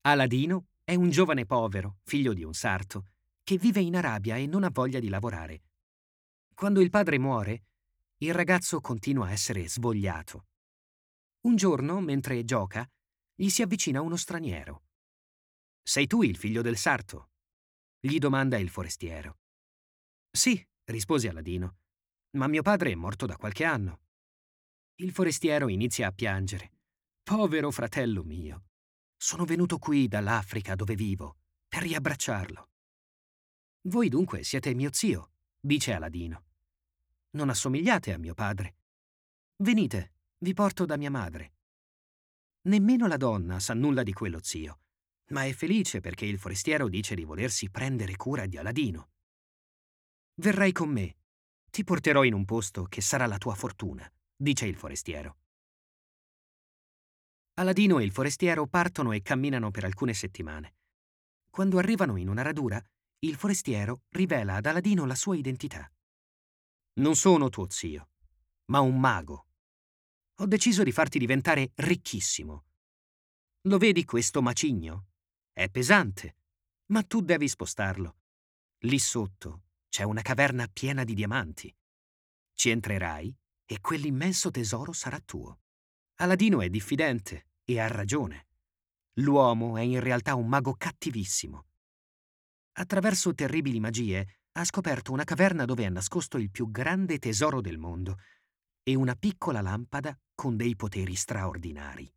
Aladino è un giovane povero, figlio di un sarto, che vive in Arabia e non ha voglia di lavorare. Quando il padre muore, il ragazzo continua a essere svogliato. Un giorno, mentre gioca, gli si avvicina uno straniero. «Sei tu il figlio del sarto?» gli domanda il forestiero. «Sì», rispose Aladino, «ma mio padre è morto da qualche anno». Il forestiero inizia a piangere. «Povero fratello mio, sono venuto qui dall'Africa dove vivo per riabbracciarlo». «Voi dunque siete mio zio», dice Aladino. «Non assomigliate a mio padre. Venite, vi porto da mia madre». Nemmeno la donna sa nulla di quello zio, ma è felice perché il forestiero dice di volersi prendere cura di Aladino. «Verrai con me, ti porterò in un posto che sarà la tua fortuna», dice il forestiero. Aladino e il forestiero partono e camminano per alcune settimane. Quando arrivano in una radura, il forestiero rivela ad Aladino la sua identità. «Non sono tuo zio, ma un mago. Ho deciso di farti diventare ricchissimo. Lo vedi questo macigno? È pesante, ma tu devi spostarlo. Lì sotto c'è una caverna piena di diamanti. Ci entrerai e quell'immenso tesoro sarà tuo». Aladino è diffidente e ha ragione. L'uomo è in realtà un mago cattivissimo. Attraverso terribili magie ha scoperto una caverna dove è nascosto il più grande tesoro del mondo e una piccola lampada con dei poteri straordinari.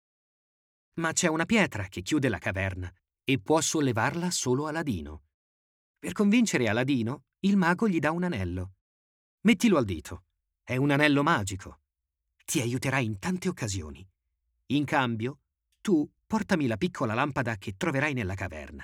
Ma c'è una pietra che chiude la caverna e può sollevarla solo Aladino. Per convincere Aladino, il mago gli dà un anello. «Mettilo al dito. È un anello magico. Ti aiuterà in tante occasioni. In cambio, tu portami la piccola lampada che troverai nella caverna».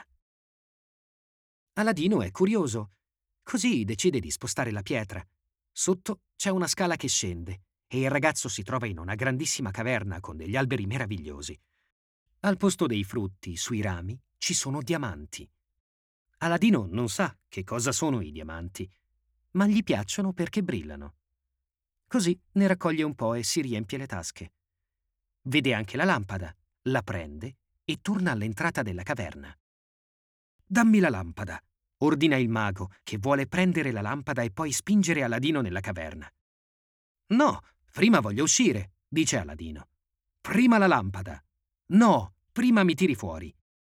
Aladino è curioso, così decide di spostare la pietra. Sotto c'è una scala che scende e il ragazzo si trova in una grandissima caverna con degli alberi meravigliosi. Al posto dei frutti, sui rami, ci sono diamanti. Aladino non sa che cosa sono i diamanti, ma gli piacciono perché brillano. Così ne raccoglie un po' e si riempie le tasche. Vede anche la lampada, la prende e torna all'entrata della caverna. «Dammi la lampada», ordina il mago, che vuole prendere la lampada e poi spingere Aladino nella caverna. «No, prima voglio uscire», dice Aladino. «Prima la lampada». «No, prima mi tiri fuori».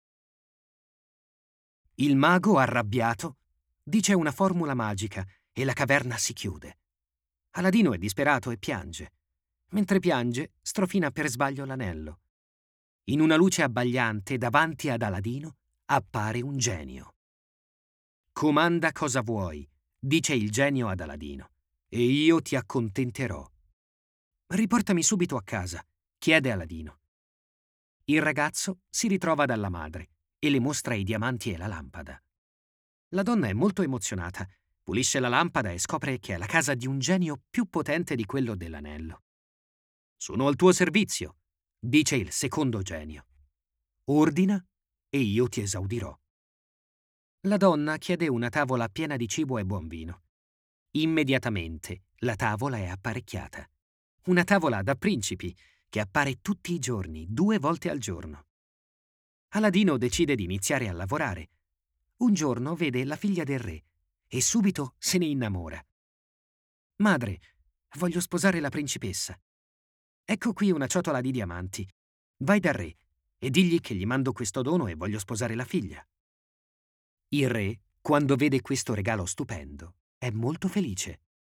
Il mago, arrabbiato, dice una formula magica e la caverna si chiude. Aladino è disperato e piange. Mentre piange, strofina per sbaglio l'anello. In una luce abbagliante, davanti ad Aladino, appare un genio. «Comanda cosa vuoi», dice il genio ad Aladino, «e io ti accontenterò». «Riportami subito a casa», chiede Aladino. Il ragazzo si ritrova dalla madre e le mostra i diamanti e la lampada. La donna è molto emozionata, pulisce la lampada e scopre che è la casa di un genio più potente di quello dell'anello. «Sono al tuo servizio», dice il secondo genio. «Ordina e io ti esaudirò». La donna chiede una tavola piena di cibo e buon vino. Immediatamente la tavola è apparecchiata. Una tavola da principi che appare tutti i giorni, 2 volte al giorno. Aladino decide di iniziare a lavorare. Un giorno vede la figlia del re e subito se ne innamora. «Madre, voglio sposare la principessa. Ecco qui una ciotola di diamanti. Vai dal re e digli che gli mando questo dono e voglio sposare la figlia». Il re, quando vede questo regalo stupendo, è molto felice.